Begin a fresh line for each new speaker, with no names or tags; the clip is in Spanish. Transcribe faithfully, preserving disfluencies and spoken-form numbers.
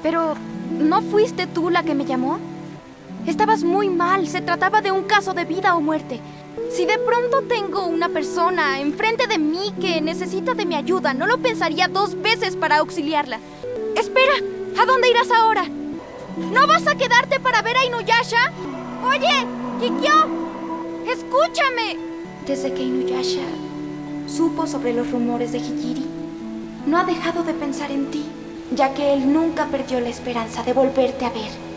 Pero, ¿no fuiste tú la que me llamó? Estabas muy mal, se trataba de un caso de vida o muerte. Si de pronto tengo una persona enfrente de mí que necesita de mi ayuda, no lo pensaría dos veces para auxiliarla. ¡Espera! ¿A dónde irás ahora? ¿No vas a quedarte para ver a Inuyasha? ¡Oye! ¡Kikyo! ¡Escúchame! Desde que Inuyasha supo sobre los rumores de Hijiri, no ha dejado de pensar en ti, ya que él nunca perdió la esperanza de volverte a ver.